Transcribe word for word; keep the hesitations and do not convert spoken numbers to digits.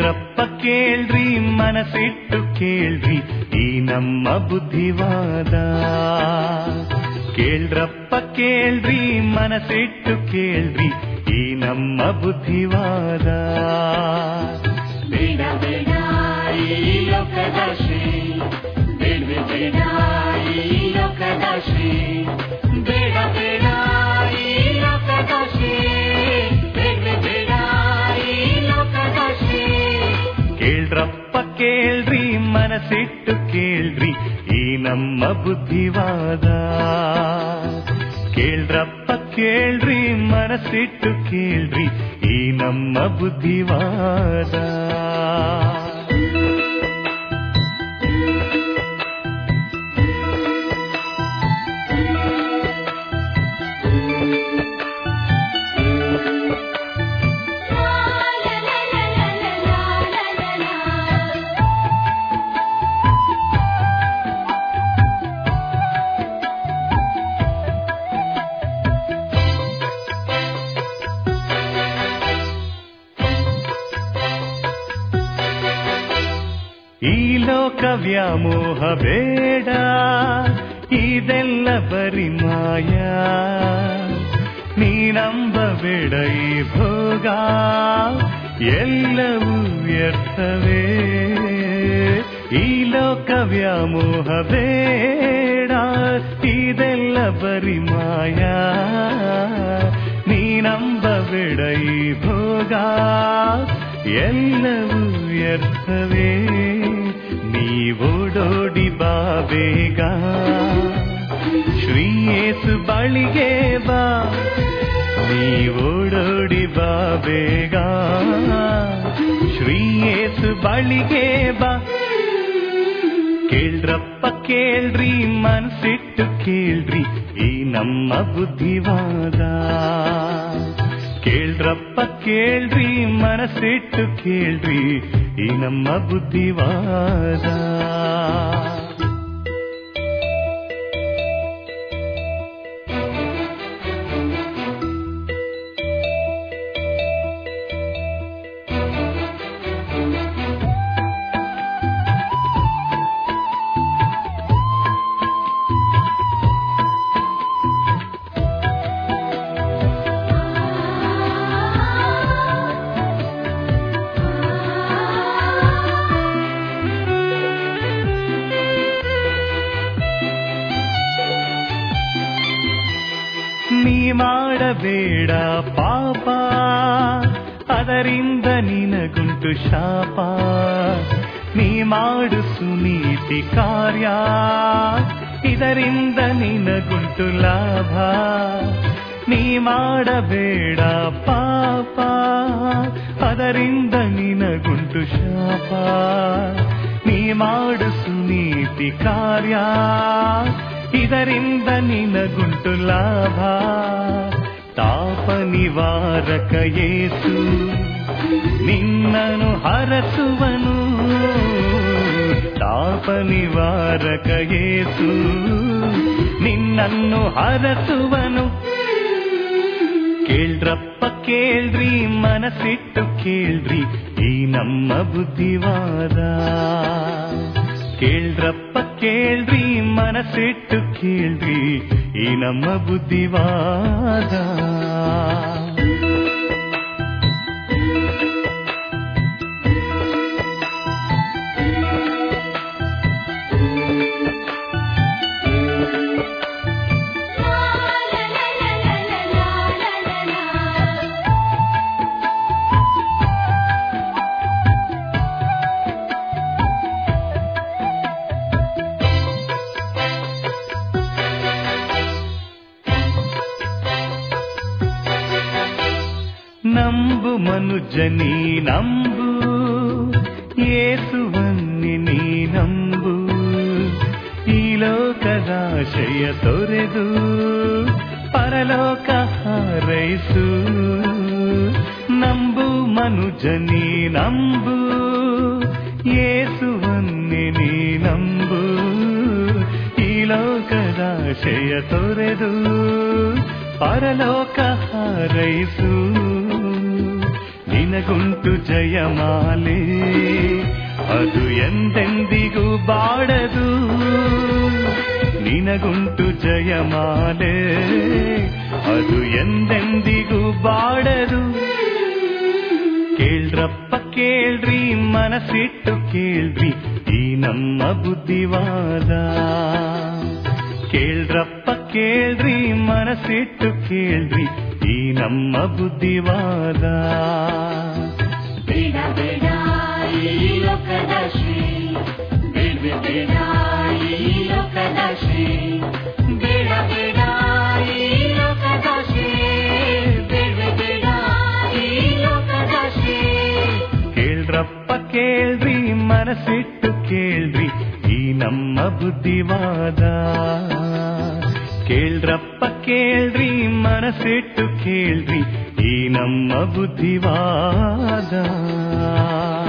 ಕೇಳ್ರಪ್ಪ ಕೇಳ್ರಿ ಮನಸ್ಸಿಟ್ಟು ಕೇಳ್ರಿ ಈ ನಮ್ಮ ಬುದ್ಧಿವಾದ. ಕೇಳ್ರಪ್ಪ ಕೇಳ್ರಿ ಮನಸ್ಸಿಟ್ಟು ಕೇಳ್ರಿ ಈ ನಮ್ಮ ಬುದ್ಧಿವಾದ. ಬೇಡ ಬೇಡ ಈ ಲೋಕದ ಶ್ರೀ, ಬೇಡವೇ ಬೇಡ ಈ ಲೋಕದ ಶ್ರೀ, ಬೇಡ ಬೇಡ ಈ ಲೋಕದ ಶ್ರೀ, ಬೇಡವೇ ಬೇಡ ಈ ಲೋಕದ ಶ್ರೀ. ಕೇಳ್ರಪ್ಪ ಕೇಳ್ರಿ ಮನಸ್ಸಿಟ್ಟು ಕೇಳ್ರಿ ಈ ನಮ್ಮ ಬುದ್ಧಿವಾದ. ಕೇಳ್ರಪ್ಪ ಕೇಳ್ರಿ ಮನಸ್ಸಿಟ್ಟು ಕೇಳ್ರಿ ಈ ನಮ್ಮ ಬುದ್ಧಿವಾದ. ಈ ಲೋಕ ವ್ಯಾಮೋಹ ಬೇಡ, ಇದೆಲ್ಲ ಬರಿ ಮಾಯ. ನೀನಂಬಬೇಡ ಈ ಭೋಗ, ಎಲ್ಲವೂ ವ್ಯರ್ಥವೇ. ಈ ಲೋಕ ವ್ಯಾಮೋಹ ಬೇಡ, ಇದೆಲ್ಲ ಬರಿ ಮಾಯ. ನೀನಂಬಬೇಡ ಈ ಭೋಗ, ಎಲ್ಲವೂ ವ್ಯರ್ಥವೇ. ನೀವೋಡೋಡಿ ಬಾ ಬೇಗ, ಶ್ರೀ ಯೇಸು ಬಳಿಗೆ ಬಾ. ನೀವೋಡೋಡಿ ಬಾ ಬೇಗ, ಶ್ರೀ ಯೇಸು ಬಳಿಗೆ ಬಾ. ಕೇಳ್ರಪ್ಪ ಕೇಳ್ರಿ ಮನಸ್ಸಿಟ್ಟು ಕೇಳ್ರಿ ಈ ನಮ್ಮ ಬುದ್ಧಿವಾದ. ಕೇಳ್ರಪ್ಪ ಕೇಳ್ರಿ ಮನಸ್ಸಿಟ್ಟು ಕೇಳ್ರಿ ಈ ನಮ್ಮ ಬುದ್ಧಿವಾದ. ನೀ ಮಾಡಬೇಡ ಪಾಪ, ಅದರಿಂದ ನಿನಗುಂಟು ಶಾಪ. ನೀ ಮಾಡು ಸುನೀತಿ ಕಾರ್ಯ, ಇದರಿಂದ ನಿನಗುಂಟು ಲಾಭ. ನೀ ಮಾಡಬೇಡ ಪಾಪ, ಅದರಿಂದ ನಿನಗುಂಟು ಶಾಪ. ನೀ ಮಾಡು ಸುನೀತಿ ಕಾರ್ಯ, ಇದರಿಂದ ನಿನಗುಂಟು ಲಾಭ. ತಾಪ ನಿವಾರಕ ಯೇಸು ನಿನ್ನನು ಹರಸುವನು. ತಾಪ ನಿವಾರಕ ಯೇಸು ನಿನ್ನನ್ನು ಹರಸುವನು. ಕೇಳ್ರಪ್ಪ ಕೇಳ್ರಿ ಮನಸ್ಸಿಟ್ಟು ಕೇಳ್ರಿ ಈ ನಮ್ಮ ಬುದ್ಧಿವಾದ. ಕೇಳ್ರಪ್ಪ ಕೇಳ್ರಿ ಮನಸ್ಸಿಟ್ಟು ಕೇಳ್ರಿ ಈ ನಮ್ಮ ಬುದ್ಧಿವಾದ. ನಂಬು ಮನುಜನಿ ನಂಬು, ಯೇಸುವನ್ನಿ ನೀ ನಂಬು. ಈ ಲೋಕದಾಶಯ ತೊರೆದು ಪರಲೋಕ ಹಾರೈಸು. ನಂಬು ಮನುಜನಿ ನಂಬು, ಯೇಸುವನ್ನಿ ನೀ ನಂಬು. ಈ ಲೋಕದಾಶಯ ತೊರೆದು ಪರಲೋಕ ಹಾರೈಸು. ನಿನ ನಿನಗುಂಟು ಜಯಮಾಲೆ ಅದು ಎಂದೆಂದಿಗೂ ಬಾಡದು. ನಿನಗುಂಟು ಜಯಮಾಲೆ ಅದು ಎಂದೆಂದಿಗೂ ಬಾಡದು. ಕೇಳ್ರಪ್ಪ ಕೇಳ್ರಿ ಮನಸ್ಸಿಟ್ಟು ಕೇಳ್ರಿ ಈ ನಮ್ಮ ಬುದ್ಧಿವಾದ. ಕೇಳ್ರಪ್ಪ ಕೇಳ್ರಿ ಮನಸ್ಸಿಟ್ಟು ಕೇಳ್ರಿ ಈ ನಮ್ಮ ಬುದ್ಧಿವಾದ. ಬೇಡ ಬೇಡ ಈ ಲೋಕದ ಶ್ರೀ, ಬೇಡ ಬೇಡ ಈ ಲೋಕದ ಶ್ರೀ, ಬೇಡ ಬೇಡ ಈ ಲೋಕದ ಶ್ರೀ, ಬೇಡ ಬೇಡ ಈ ಲೋಕದ ಶ್ರೀ. ಕೇಳ್ರಪ್ಪ ಕೇಳ್ರಿ ಮನಸ್ಸಿಟ್ಟು ಕೇಳ್ರಿ ಈ ನಮ್ಮ ಬುದ್ಧಿವಾದ. ಕೇಳ್ರಪ್ಪ ಕೇಳ್ರಿ ಮನಸ್ಸಿಟ್ಟು ಕೇಳ್ರಿ ಈ ನಮ್ಮ ಬುದ್ಧಿವಾದ.